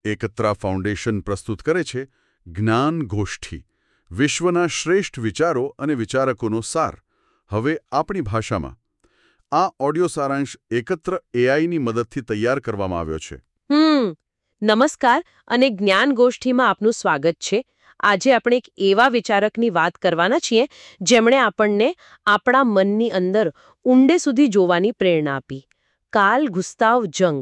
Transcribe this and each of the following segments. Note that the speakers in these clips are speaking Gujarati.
એકત્રા ફાઉન્ડેશન પ્રસ્તુત કરે છે જ્ઞાન ગોષ્ઠી, વિશ્વના શ્રેષ્ઠ વિચારો અને વિચારકોનો સાર, હવે આપણી ભાષામાં. આ ઓડિયો સારાંશ એકત્ર એઆઈની મદદથી તૈયાર કરવામાં આવ્યો છે. નમસ્કાર અને જ્ઞાન ગોષ્ઠીમાં આપનું સ્વાગત છે. આજે આપણે એક એવા વિચારકની વાત કરવાના છીએ જેમણે આપણને આપણા મનની અંદર ઊંડે સુધી જોવાની પ્રેરણા આપી. કાર્લ ગુસ્તાવ જંગ.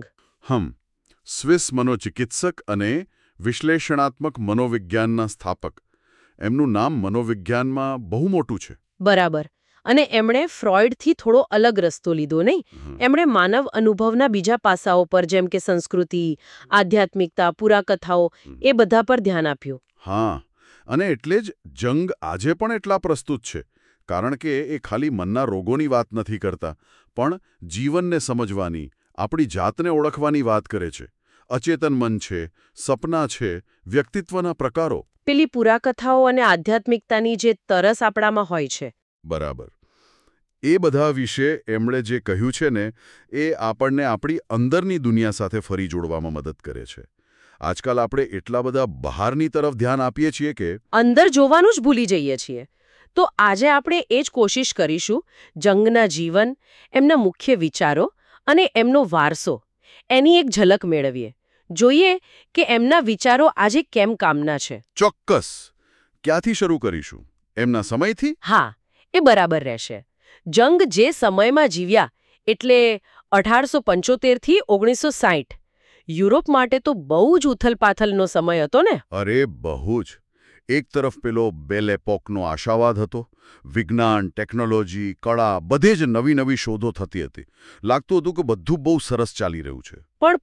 સ્વિસ મનોચિકિત્સક અને વિશ્લેષણાત્મક મનોવિજ્ઞાનના સ્થાપક. એમનું નામ મનોવિજ્ઞાનમાં બહુ મોટું છે. બરાબર. અને એમણે ફ્રોઇડથી થોડો અલગ રસ્તો લીધો નહીં. એમણે માનવ અનુભવના બીજા પાસાઓ પર જેમ કે સંસ્કૃતિ, આધ્યાત્મિકતા, પુરાકથાઓ એ બધા પર ધ્યાન આપ્યું. હા, અને એટલે જ જંગ આજે પણ એટલા પ્રસ્તુત છે. કારણ કે એ ખાલી મનના રોગોની વાત નથી કરતા, પણ જીવનને સમજવાની, આપણી જાતને ઓળખવાની વાત કરે છે. અચેતન મન છે, સપના છે, વ્યક્તિત્વના પ્રકારો. પેલી પુરાકથાઓ અને આધ્યાત્મિકતાની જે તરસ આપણામાં હોય છે. બરાબર. એ બધા વિશે એમણે જે કહ્યું છે ને, એ આપણને આપણી અંદરની દુનિયા સાથે ફરી જોડવામાં મદદ કરે છે. આજકાલ આપણે એટલા બધા બહારની તરફ ધ્યાન આપીએ છીએ કે અંદર જોવાનું જ ભૂલી જઈએ છીએ. તો આજે આપણે એ જ કોશિશ કરીશું જંગના જીવન, એમના મુખ્ય વિચારો અને એમનો વારસો, એની એક ઝલક મેળવીએ. જોઈએ કે એમના વિચારો આજે કેમ કામના છે. ચોક્કસ. ક્યાંથી શરૂ કરીશું? એમના સમયથી? હા, એ બરાબર રહેશે. જંગ જે સમયમાં જીવ્યા એટલે 1875 થી 1960. યુરોપ માટે તો બહુ જ ઉથલપાથલનો સમય હતો ને. અરે બહુ જ. એક તરફ પેલો બેલ એપોકનો આશાવાદ હતો. વિજ્ઞાન, ટેકનોલોજી, કળા બધે જ નવી નવી શોધો થતી હતી. લાગતું હતું કે બધું બહુ સરસ ચાલી રહ્યું છે.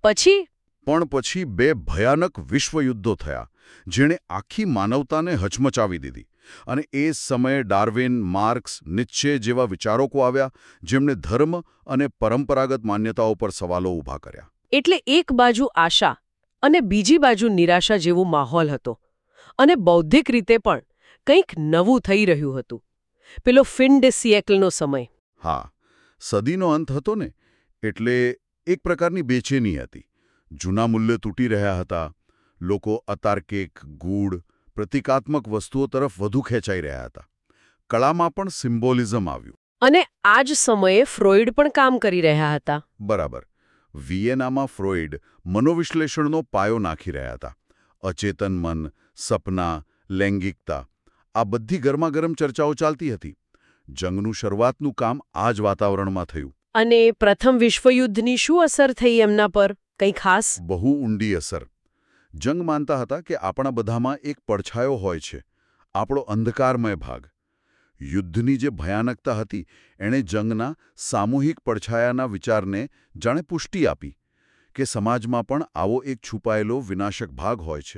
પણ પછી બે ભયાનક વિશ્વયુદ્ધો થયા, જેણે આખી માનવતાને હચમચાવી દીધી. અને એ સમયે ડાર્વિન, માર્ક્સ, નિત્સે જેવા વિચારકો આવ્યા, જેમણે ધર્મ અને પરંપરાગત માન્યતાઓ પર સવાલો ઊભા કર્યા. એટલે એક બાજુ આશા અને બીજી બાજુ નિરાશા જેવો માહોલ હતો. અને બૌદ્ધિક રીતે પણ કંઈક નવું થઈ રહ્યું હતું. પેલો ફિન ડે સિયેકલનો સમય. હા, સદીનો અંત હતો ને, એટલે એક પ્રકારની બેચેની હતી. જૂના મૂલ્યો તૂટી રહ્યા હતા. લોકો અતાર્કિક, ગૂઢ, પ્રતિકાત્મક વસ્તુઓ તરફ વધુ ખેંચાઈ રહ્યા હતા. કળામાં પણ સિમ્બોલિઝમ આવ્યું. અને આ જ સમયે ફ્રોઇડ પણ કામ કરી રહ્યા હતા. બરાબર. વિયેનામાં ફ્રોઇડ મનોવિશ્લેષણનો પાયો નાખી રહ્યા હતા. અચેતન મન, સપના, લૈંગિકતા, આ બધી ગરમાગરમ ચર્ચાઓ ચાલતી હતી. જંગનું શરૂઆતનું કામ આ જ વાતાવરણમાં થયું. અને પ્રથમ વિશ્વયુદ્ધની શું અસર થઈ એમના પર? કંઈ ખાસ? બહુ ઊંડી અસર. જંગ માનતા હતા કે આપણા બધામાં એક પડછાયો હોય છે, આપણો અંધકારમય ભાગ. યુદ્ધની જે ભયાનકતા હતી એણે જંગના સામૂહિક પડછાયાના વિચારને જાણે પુષ્ટિ આપી કે સમાજમાં પણ આવો એક છુપાયેલો વિનાશક ભાગ હોય છે.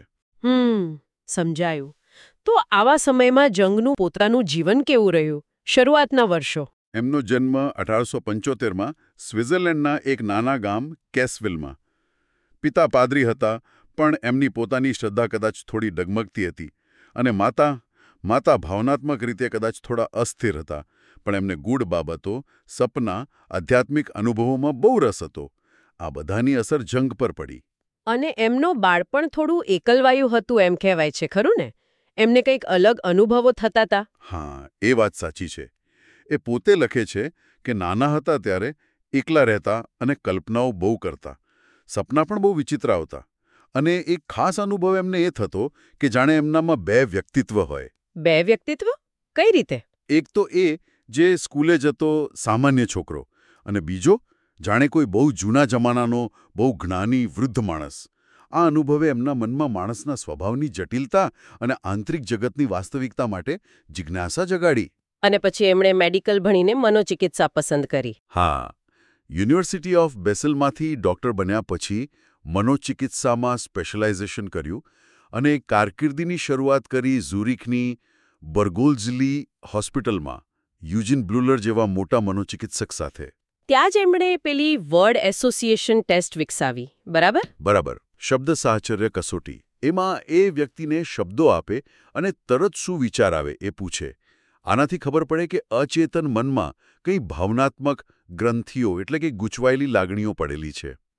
સમજાયું. તો આવા સમયમાં જંગનું પોતાનું જીવન કેવું રહ્યું? શરૂઆતના વર્ષો. એમનો જન્મ 1875માં સ્વિટ્ઝરલેન્ડના એક નાના ગામ કેસવિલમાં. પિતા પાદરી હતા, પણ એમની પોતાની શ્રદ્ધા કદાચ થોડી ડગમગતી હતી. અને માતા ભાવનાત્મક રીતે કદાચ થોડા અસ્થિર હતા, પણ એમને ગૂઢ બાબતો, સપના, આધ્યાત્મિક અનુભવોમાં બહુ રસ હતો. આ બધાની અસર જંગ પર પડી. અને એમનો બાળપણ થોડું એકલવાયું હતું એમ કહેવાય છે, ખરું ને? એમને કંઈક અલગ અનુભવો થતા હતા. હા, એ વાત સાચી છે. એ પોતે લખે છે કે નાના હતા ત્યારે એકલા રહેતા અને કલ્પનાઓ બહુ કરતા. સપના પણ બહુ વિચિત્ર આવતા. અને એક ખાસ અનુભવ એમને એ થતો કે જાણે એમનામાં બે વ્યક્તિત્વ હોય. બે વ્યક્તિત્વ? કઈ રીતે? એક તો એ જે સ્કૂલે જતો સામાન્ય છોકરો, અને બીજો જાણે કોઈ બહુ જૂના જમાનાનો બહુ જ્ઞાની વૃદ્ધ માણસ. આ અનુભવે એમના મનમાં માણસના સ્વભાવની જટિલતા અને આંતરિક જગતની વાસ્તવિકતા માટે જિજ્ઞાસા જગાડી. અને પછી એમણે મેડિકલ ભણીને મનોચિકિત્સા પસંદ કરી. હા, યુનિવર્સિટી ઓફ બેસલમાંથી ડૉક્ટર બન્યા પછી મનોચિકિત્સામાં સ્પેશિયલાઇઝેશન કર્યું અને કારકિર્દીની શરૂઆત કરી ઝુરિકની બર્ગોલ્ઝલી હોસ્પિટલમાં યુજીન બ્લુલર જેવા મોટા મનોચિકિત્સક સાથે. ત્યાં જ એમણે પેલી વર્ડ એસોસિએશન ટેસ્ટ વિકસાવી, બરાબર? બરાબર. શબ્દ સાહચર્ય કસોટી. એમાં એ વ્યક્તિને શબ્દો આપે અને તરત શું વિચાર આવે એ પૂછે. આનાથી ખબર પડે કે અચેતન મનમાં કંઈ ભાવનાત્મક ગ્રંથિઓ એટલે કે ગૂંચવાયેલી લાગણીઓ પડેલી છે.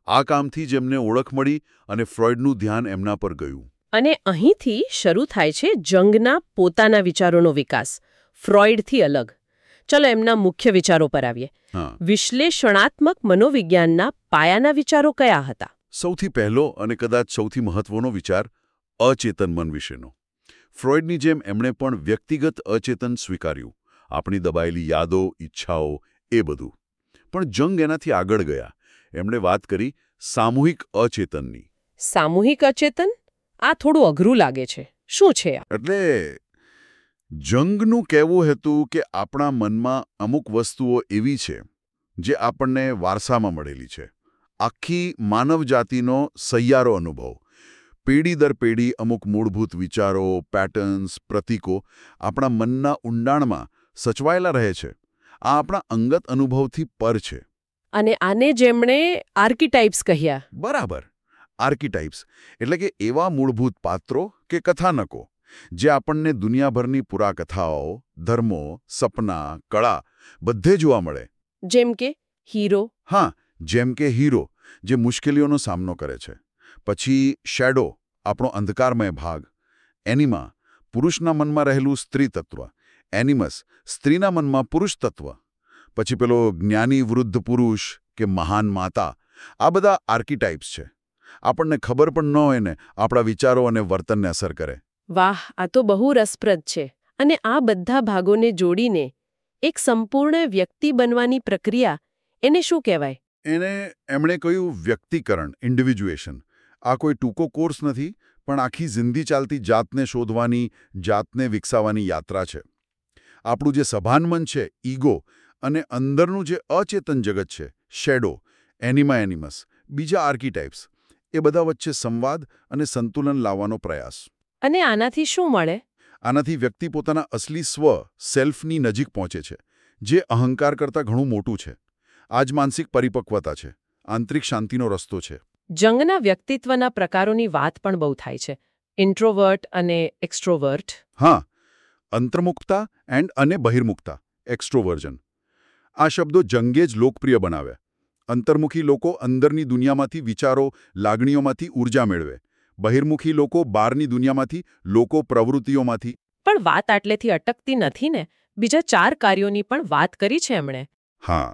આ કામથી જ એમને ઓળખ મળી અને ફ્રોઈડનું ધ્યાન એમના પર ગયું. અને અહીંથી શરૂ થાય છે જંગના પોતાના વિચારોનો વિકાસ, ફ્રોઈડથી અલગ. ચલો એમના મુખ્ય વિચારો પર આવીએ. હા. વિશ્લેષણાત્મક મનોવિજ્ઞાનના પાયાના વિચારો કયા હતા? સૌથી પહેલો અને કદાચ સૌથી મહત્વનો વિચાર અચેતન મન વિશેનો. ફ્રોઈડની જેમ એમણે પણ વ્યક્તિગત અચેતન સ્વીકાર્યું. આપણી દબાયેલી યાદો, ઈચ્છાઓ, એ બધું. પણ જંગ એનાથી આગળ ગયા. એમણે વાત કરી સામૂહિક અચેતનની. સામૂહિક અચેતન? આ થોડું અઘરું લાગે છે. શું છે આ? એટલે જંગનું કહેવું હતું કે આપણા મનમાં અમુક વસ્તુઓ એવી છે જે આપણને વારસામાં મળેલી છે. આખી માનવજાતિનો સહિયારો અનુભવ. પેઢી દર પેઢી અમુક મૂળભૂત વિચારો, પેટર્ન્સ, પ્રતીકો આપણા મનના ઊંડાણમાં સચવાયેલા રહે છે. આ આપણા અંગત અનુભવથી પર છે. અને આને જેમણે આર્કીટાઇપ્સ કહ્યા. બરાબર. આર્કીટાઇપ્સ એટલે કે એવા મૂળભૂત પાત્રો કે કથાનકો જે આપણને દુનિયાભરની પુરાકથાઓ, ધર્મો, સપના, કળા બધે જોવા મળે. જેમ કે હીરો. હા, જેમ કે હીરો જે મુશ્કેલીઓનો સામનો કરે છે. પછી શેડો, આપણો અંધકારમય ભાગ. એનિમા, પુરુષના મનમાં રહેલું સ્ત્રી તત્વ. એનિમસ, સ્ત્રીના મનમાં પુરુષ તત્વ. પછી પેલો જ્ઞાની વૃદ્ધ પુરુષ કે મહાન માતા. આ બધા આર્કીટાઇપ્સ છે. આપણને ખબર પણ ન હોય ને આપણા વિચારો અને વર્તનને અસર કરે. વાહ, આ તો બહુ રસપ્રદ છે. અને આ બધા ભાગોને જોડીને એક સંપૂર્ણ વ્યક્તિ બનવાની પ્રક્રિયા, એને શું કહેવાય? એને એમણે કહ્યું વ્યક્તિકરણ, ઇન્ડિવિજ્યુએશન. આ કોઈ ટૂંકો કોર્સ નથી, પણ આખી જિંદગી ચાલતી જાતને શોધવાની, જાતને વિકસાવવાની યાત્રા છે. આપણું જે સભાન મન છે, ઈગો, અને અંદરનું જે અચેતન જગત છે, શેડો, એનિમા એનિમસ, બીજા આર્કીટાઇપ્સ, એ બધા વચ્ચે સંવાદ અને સંતુલન લાવવાનો પ્રયાસ. અને આનાથી શું મળે? આનાથી વ્યક્તિ પોતાના અસલી સ્વ, સેલ્ફની નજીક પહોંચે છે, જે અહંકાર કરતાં ઘણું મોટું છે. આ જ માનસિક પરિપક્વતા છે, આંતરિક શાંતિનો રસ્તો છે. જંગના વ્યક્તિત્વના પ્રકારોની વાત પણ બહુ થાય છે. ઇન્ટ્રોવર્ટ અને એક્સ્ટ્રોવર્ટ. હા, અંતર્મુખતા અને બહિર્મુખતા, એક્સ્ટ્રોવર્જન. આ શબ્દો જંગે જ લોકપ્રિય બનાવ્યા. અંતર્મુખી લોકો અંદરની દુનિયામાંથી વિચારો, લાગણીઓમાંથી ઊર્જા મેળવે. બહિર્મુખી લોકો બહારની દુનિયામાંથી, લોકો પ્રવૃત્તિઓમાંથી. પણ વાત આટલેથી અટકતી નથી ને. બીજા 4 કાર્યોની પણ વાત કરી છે એમણે. હા,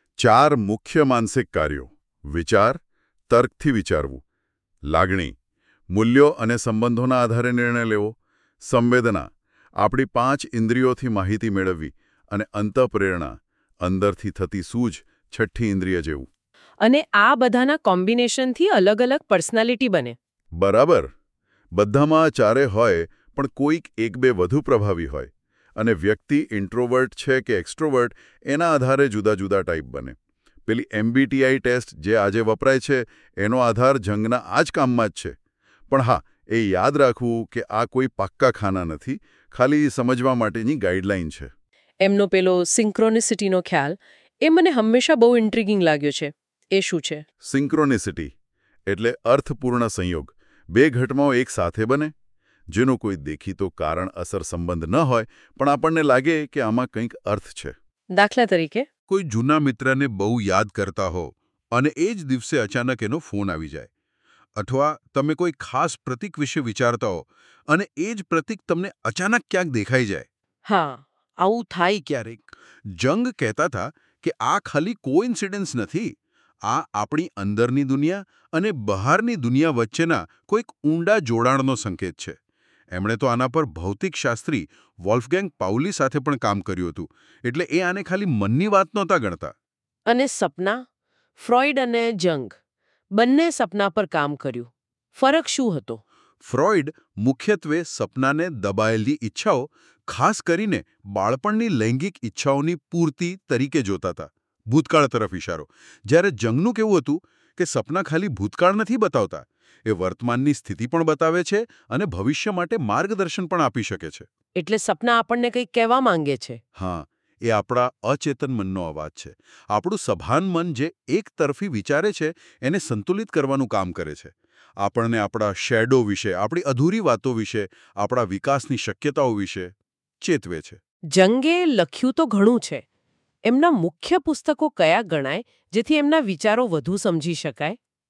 4 મુખ્ય માનસિક કાર્યો: વિચાર, તર્કથી વિચારવું; લાગણી, મૂલ્યો અને સંબંધોના આધારે નિર્ણય લેવો; સંવેદના, આપણી 5 ઇન્દ્રિયોથી માહિતી મેળવવી; અને અંતઃપ્રેરણા, અંદરથી થતી સૂઝ, છઠ્ઠી ઇન્દ્રિય જેવું. અને આ બધાના કોમ્બિનેશનથી અલગ અલગ પર્સનાલિટી બને. બરાબર. બધામાં આ ચારે હોય, પણ કોઈક એક બે વધુ પ્રભાવી હોય. અને વ્યક્તિ ઇન્ટ્રોવર્ટ છે કે એક્સ્ટ્રોવર્ટ એના આધારે જુદા જુદા ટાઈપ બને. પેલી MBTI ટેસ્ટ જે આજે વપરાય છે એનો આધાર જંગના આ જ કામમાં જ છે. પણ હા, એ યાદ રાખવું કે આ કોઈ પાક્કા ખાના નથી, ખાલી સમજવા માટેની ગાઈડલાઈન છે. એમનો પેલો સિન્ક્રોનિસિટીનો ખ્યાલ, એ મને હંમેશા બહુ ઇન્ટ્રિગિંગ લાગ્યો છે. એ શું છે? સિન્ક્રોનિસિટી એટલે અર્થપૂર્ણ સંયોગ. 2 ઘટનાઓ એક સાથે બને, જેનો કોઈ દેખીતો કારણ અસર સંબંધ ન હોય, પણ આપણને લાગે કે આમાં કંઈક અર્થ છે. દાખલા તરીકે, કોઈ જૂના મિત્રને બહુ યાદ કરતા હો અને એ જ દિવસે અચાનક એનો ફોન આવી જાય. અથવા તમે કોઈ ખાસ પ્રતીક વિશે વિચારતા હો અને એ જ પ્રતીક તમને અચાનક ક્યાંક દેખાઈ જાય. હા, આવું થાય ક્યારેક. જંગ કહેતા હતા કે આ ખાલી કોઇન્સિડન્સ નથી. આ આપણી અંદરની દુનિયા અને બહારની દુનિયા વચ્ચેના કોઈક ઊંડા જોડાણનો સંકેત છે. એમણે તો આના પર ભૌતિકશાસ્ત્રી વોલ્ફગેંગ પાઉલી સાથે પણ કામ કર્યું હતું. એટલે એ આને ખાલી મનની વાત નહોતા ગણતા. અને સપના? ફ્રોઈડ અને જંગ બંને સપના પર કામ કર્યું. ફરક શું હતો? ફ્રોઈડ મુખ્યત્વે સપનાને દબાયેલી ઈચ્છાઓ, ખાસ કરીને બાળપણની લૈંગિક ઈચ્છાઓની પૂર્તિ તરીકે જોતા હતા. ભૂતકાળ તરફ ઇશારો. જ્યારે જંગનું કેવું હતું કે સપના ખાલી ભૂતકાળ નથી બતાવતા, એ વર્તમાનની સ્થિતિ પણ બતાવે છે અને ભવિષ્ય માટે માર્ગદર્શન પણ આપી શકે છે. એટલે સપના આપણને કંઈક કહેવા માંગે છે. હા, એ આપણા અચેતન મનનો અવાજ છે. આપણું સભાન મન જે એક તરફી વિચારે છે એને સંતુલિત કરવાનું કામ કરે છે. આપણને આપણા શેડો વિશે, આપણી અધૂરી વાતો વિશે, આપણા વિકાસની શક્યતાઓ વિશે ચેતવે છે. જંગે લખ્યું તો ઘણું છે. એમના મુખ્ય પુસ્તકો કયા ગણાય જેથી એમના વિચારો વધુ સમજી શકાય?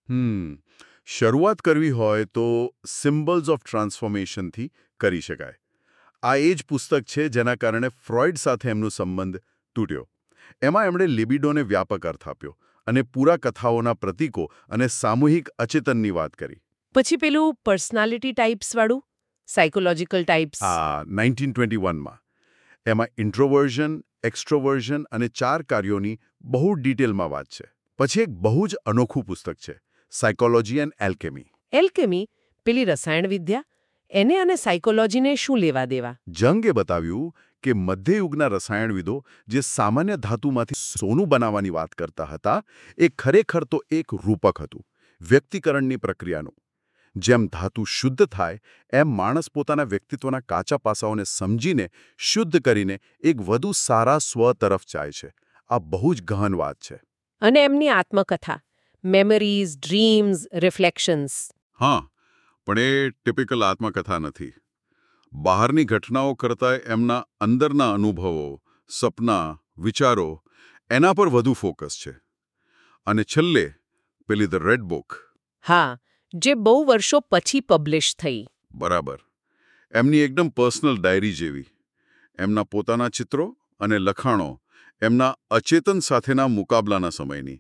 શરૂઆત કરવી હોય તો સિમ્બલ્સ ઓફ ટ્રાન્સફોર્મેશનથી કરી શકાય. આ એ જ પુસ્તક છે જેના કારણે ફ્રોઇડ સાથે એમનો સંબંધ તૂટ્યો. એમાં એમણે લિબિડોને વ્યાપક અર્થ આપ્યો અને પૂરા કથાઓના પ્રતીકો અને સામૂહિક અચેતનની વાત કરી. પછી પેલું પર્સનાલિટી ટાઈપ્સવાળું સાયકોલોજીકલ ટાઈપ્સ. આ 1921માં એમાં ઇન્ટ્રોવર્ઝન, એક્સ્ટ્રોવર્ઝન અને 4 કાર્યોની બહુ ડિટેલમાં વાત છે. પછી એક બહુ જ અનોખું પુસ્તક છે, સાયકોલોજી એન્ડ એલ્કેમી. એલ્કેમી પેલી રસાયણવિદ્યા, એને અને સાયકોલોજીને શું લેવા દેવા? જંગે બતાવ્યું કે મધ્યયુગના રસાયણવિદો જે સામાન્ય ધાતુમાંથી સોનું બનાવવાની વાત કરતા હતા, એ ખરેખર તો એક રૂપક હતું, વ્યક્તિકરણની પ્રક્રિયાનું. જેમ ધાતુ શુદ્ધ થાય એમ માણસ પોતાના વ્યક્તિત્વના કાચા પાસાઓને સમજીને શુદ્ધ કરીને એક વધુ સારા સ્વ તરફ જાય છે. આ બહુ જ ગહન વાત છે. અને એમની આત્મકથા, મેમરીઝ, ડ્રીમ્સ, રિફ્લેક્શન્સ. હા, પણ એ ટિપિકલ આત્મકથા નથી. બહારની ઘટનાઓ કરતાં એમના અંદરના અનુભવો, સપના, વિચારો એના પર વધુ ફોકસ છે. અને છેલ્લે પેલી ધ રેડ બુક. હા, જે બહુ વર્ષો પછી પબ્લિશ થઈ. બરાબર. એમની એકદમ પર્સનલ ડાયરી જેવી. એમના પોતાના ચિત્રો અને લખાણો એમના અચેતન સાથેના મુકાબલાના સમયની.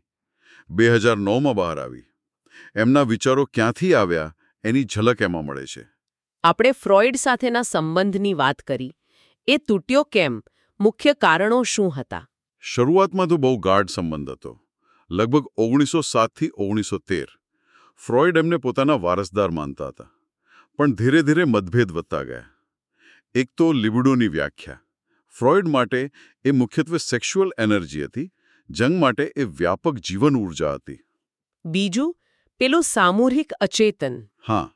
2009માં બહાર આવી. એમના વિચારો ક્યાંથી આવ્યા એની ઝલક એમાં મળે છે. આપણે ફ્રોઇડ સાથેના સંબંધની વાત કરી. એ તૂટ્યો કેમ? મુખ્ય કારણો શું હતા? શરૂઆતમાં તો બહુ ગાઢ સંબંધ હતો. લગભગ 1907થી 1913. ફ્રોઇડ એમને પોતાના વારસદાર માનતા હતા. પણ ધીરે ધીરે મતભેદ વધતા ગયા. એક તો લિબિડોની વ્યાખ્યા. ફ્રોઇડ માટે એ મુખ્યત્વે સેક્સ્યુઅલ એનર્જી હતી. જંગ માટે એ વ્યાપક જીવન ઊર્જા હતી. બીજું, પેલું સામૂહિક અચેતન. હા,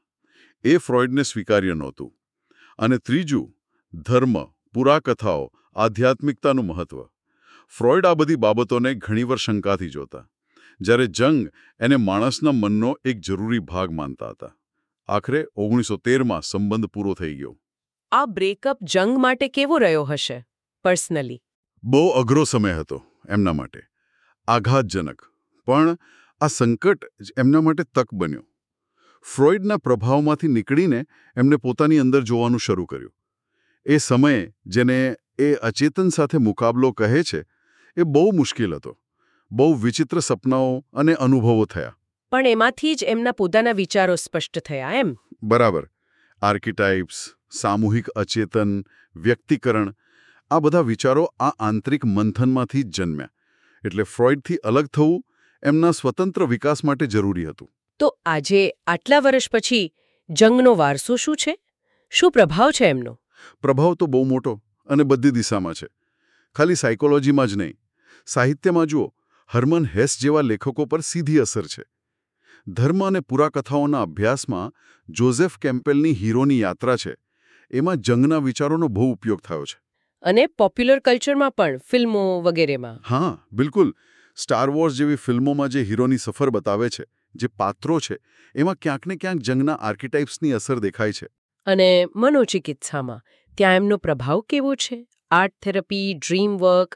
એ ફ્રોઇડને સ્વીકાર્ય નહોતું. અને ત્રીજું, ધર્મ, પુરાકથાઓ, આધ્યાત્મિકતાનું મહત્વ. ફ્રોઇડ આ બધી બાબતોને ઘણીવાર શંકાથી જોતા, જ્યારે જંગ એને માણસના મનનો એક જરૂરી ભાગ માનતા હતા. આખરે 1913માં સંબંધ પૂરો થઈ ગયો. આ બ્રેકઅપ જંગ માટે કેવો રહ્યો હશે પર્સનલી? બહુ અઘરો સમય હતો એમના માટે, આઘાતજનક. પણ આ સંકટ જ એમના માટે તક બન્યો. ફ્રોઇડના પ્રભાવમાંથી નીકળીને એમને પોતાની અંદર જોવાનું શરૂ કર્યું. એ સમયે જેને એ અચેતન સાથે મુકાબલો કહે છે, એ બહુ મુશ્કેલ હતો. બહુ વિચિત્ર સપનાઓ અને અનુભવો થયા. પણ એમાંથી જ એમના પોતાના વિચારો સ્પષ્ટ થયા એમ? બરાબર. આર્કિટાઇપ્સ, સામૂહિક અચેતન, વ્યક્તિકરણ, આ બધા વિચારો આ આંતરિક મંથનમાંથી જ જન્મ્યા. એટલે ફ્રોઇડથી અલગ થવું એમના સ્વતંત્ર વિકાસ માટે જરૂરી હતું. તો આજે આટલા વર્ષ પછી જંગનો વારસો શું છે? શું પ્રભાવ છે એમનો? પ્રભાવ તો બહુ મોટો અને બધી દિશામાં છે. ખાલી સાયકોલોજીમાં જ નહીં, સાહિત્યમાં જુઓ, હર્મન હેસ જેવા લેખકો પર સીધી અસર છે. ધર્મ અને પુરાકથાઓના અભ્યાસમાં જોઝેફ કેમ્પેલની હીરોની યાત્રા છે. એમાં જંગના વિચારોનો બહુ ઉપયોગ થયો છે. અને પોપ્યુલર કલ્ચરમાં પણ, ફિલ્મો વગેરેમાં. હા, બિલકુલ. સ્ટાર વોર્સ જેવી ફિલ્મોમાં જે હીરોની સફર બતાવે છે, જે પાત્રો છે, એમાં ક્યાંક ને ક્યાંક જંગના આર્કિટાઇપ્સની અસર દેખાય છે. અને મનોચિકિત્સામાં ત્યાં એમનો પ્રભાવ કેવો છે? Art therapy, dream work?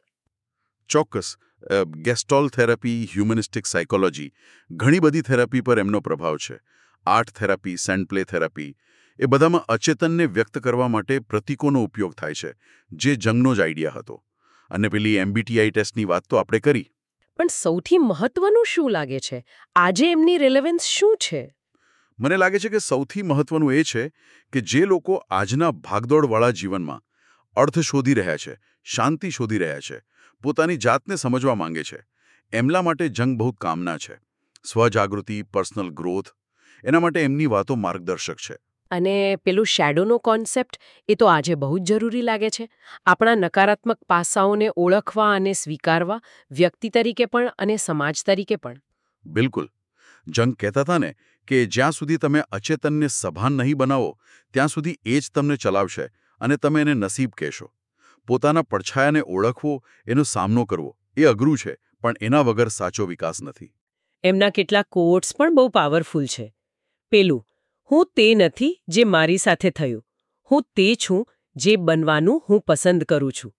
ચોક્કસ. ગેસ્ટોલ થેરપી, હ્યુમનિસ્ટિક સાયકોલોજી, ઘણી બધી થેરપી પર એમનો પ્રભાવ છે. Art therapy, sand play therapy, એ બધામાં અચેતનને વ્યક્ત કરવા માટે પ્રતીકોનો ઉપયોગ થાય છે, જે જંગનો જ આઈડિયા હતો. અને પેલી MBTI ટેસ્ટની વાત તો આપણે કરી. પણ સૌથી મહત્વનું શું લાગે છે? આજે એમની રિલેવન્સ શું છે? મને લાગે છે કે સૌથી મહત્વનું એ છે કે જે લોકો આજના ભાગદોડવાળા જીવનમાં અર્થ શોધી રહ્યા છે, શાંતિ શોધી રહ્યા છે, પોતાની જાતને સમજવા માંગે છે, એમના માટે જંગ બહુ કામના છે. સ્વજાગૃતિ, પર્સનલ ગ્રોથ, એના માટે એમની વાતો માર્ગદર્શક છે. અને પેલું શેડોનો કોન્સેપ્ટ, એ તો આજે બહુ જ જરૂરી લાગે છે. આપણા નકારાત્મક પાસાઓને ઓળખવા અને સ્વીકારવા, વ્યક્તિ તરીકે પણ અને સમાજ તરીકે પણ. બિલકુલ. જંગ કહેતા હતા ને કે જ્યાં સુધી તમે અચેતનને સભાન નહીં બનાવો, ત્યાં સુધી એ જ તમને ચલાવશે અને તમે એને નસીબ કહેશો. પોતાના પડછાયાને ઓળખવો, એનો સામનો કરવો, એ અઘરું છે, પણ એના વગર સાચો વિકાસ નથી. એમના કેટલાક કોટ્સ પણ બહુ પાવરફુલ છે. પેલું, હું તે નથી જે મારી સાથે થયું, હું તે છું જે બનવાનું હું પસંદ કરું છું.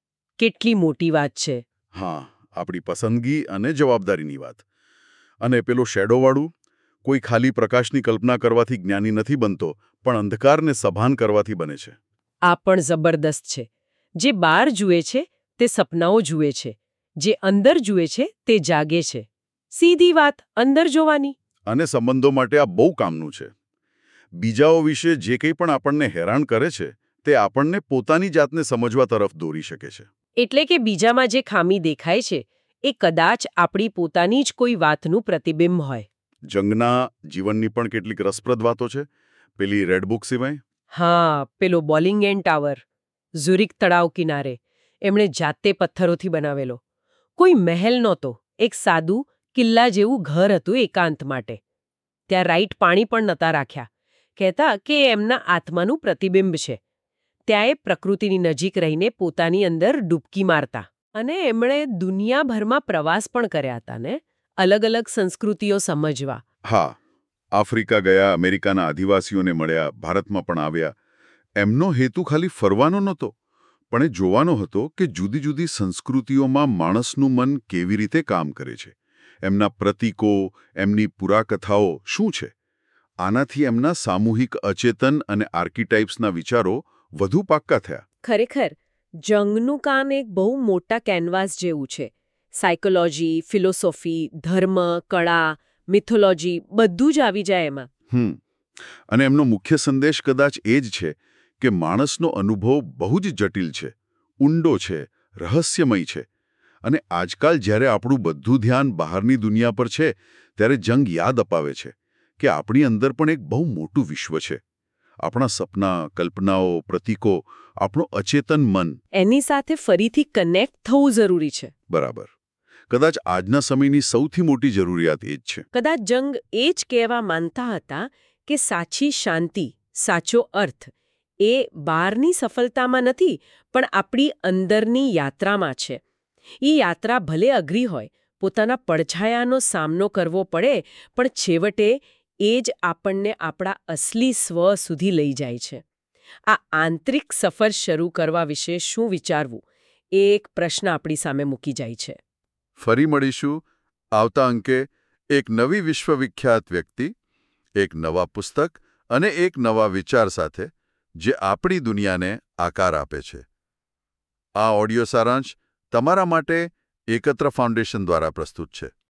કેટલી મોટી વાત છે. હા, આપણી પસંદગી અને જવાબદારીની વાત. અને પેલું શેડોવાળું, કોઈ ખાલી પ્રકાશની કલ્પના કરવાથી જ્ઞાની નથી બનતો, પણ અંધકારને સભાન કરવાથી બને છે. આ પણ જબરદસ્ત છે. જે બહાર જુએ છે તે સપનાઓ જુએ છે, જે અંદર જુએ છે તે જાગે છે. સીધી વાત અંદર જોવાની. અને સંબંધો માટે આ બહુ કામનું છે. બીજાઓ વિશે જે કંઈ પણ આપણને હેરાન કરે છે તે આપણને પોતાની જાતને સમજવા તરફ દોરી શકે છે. એટલે કે બીજામાં જે ખામી દેખાય છે એ કદાચ આપણી પોતાની જ કોઈ વાતનું પ્રતિબિંબ હોય. જંગના જીવનની પણ કેટલીક રસપ્રદ વાતો છે, પેલી રેડ બુક સિવાય. હા, પેલો બોલિંગ એન્ડ ટાવર, ઝુરિક તળાવ કિનારે, એમણે જાતે પથ્થરોથી બનાવેલો. કોઈ મહેલ નહોતો, એક સાદું કિલ્લા જેવું ઘર હતું એકાંત માટે. ત્યાં રાઈટ પાણી પણ નહોતા રાખ્યા. કહેતા કે એમના આત્માનું પ્રતિબિંબ છે. ત્યાં એ પ્રકૃતિની નજીક રહીને પોતાની અંદર ડૂબકી મારતા. અને એમણે દુનિયાભરમાં પ્રવાસ પણ કર્યા હતા ને, અલગ અલગ સંસ્કૃતિઓ સમજવા. હા, આફ્રિકા ગયા, અમેરિકાના આદિવાસીઓને મળ્યા, ભારતમાં પણ આવ્યા. એમનો હેતુ ખાલી ફરવાનો નહોતો, પણ એ જોવાનો હતો કે જુદી જુદી સંસ્કૃતિઓમાં માણસનું મન કેવી રીતે કામ કરે છે. એમના પ્રતીકો, એમની પુરાકથાઓ શું છે. આનાથી એમના સામૂહિક અચેતન અને આર્કિટાઇપ્સના વિચારો વધુ પાક્કા થયા. ખરેખર જંગનું કામ એક બહુ મોટા કેનવાસ જેવું છે. સાયકોલોજી, ફિલોસોફી, ધર્મ, કળા, મિથોલોજી બધું જ આવી જાય એમાં. અને એમનો મુખ્ય સંદેશ કદાચ એ જ છે કે માણસનો અનુભવ બહુ જ જટિલ છે, ઊંડો છે, રહસ્યમય છે. અને આજકાલ જ્યારે આપણું બધું ધ્યાન બહારની દુનિયા પર છે, ત્યારે જંગ યાદ અપાવે છે કે આપણી અંદર પણ એક બહુ મોટું વિશ્વ છે. આપણા સપના, કલ્પનાઓ, પ્રતીકો, આપણું અચેતન મન. એની સાથે ફરીથી કનેક્ટ થવું જરૂરી છે. બરાબર. કદાચ આજના સમયની સૌથી મોટી જરૂરિયાત એ જ છે. કદાચ જંગ એ જ કહેવા માંગતા હતા કે સાચી શાંતિ, સાચો અર્થ એ બહારની સફળતામાં નથી, પણ આપણી અંદરની યાત્રામાં છે. એ યાત્રા ભલે અઘરી હોય, પોતાના પડછાયાનો સામનો કરવો પડે, પણ છેવટે એ જ આપણને આપણા અસલી સ્વ સુધી લઈ જાય છે. આ આંતરિક સફર શરૂ કરવા વિશે શું વિચારવું, એ એક પ્રશ્ન આપણી સામે મૂકી જાય છે. ફરી મળીશું આવતા અંકે એક નવી વિશ્વવિખ્યાત વ્યક્તિ, એક નવા પુસ્તક અને એક નવા વિચાર સાથે, જે આપણી દુનિયાને આકાર આપે છે. આ ઓડિયો સારાંશ તમારા માટે એકત્ર ફાઉન્ડેશન દ્વારા પ્રસ્તુત છે.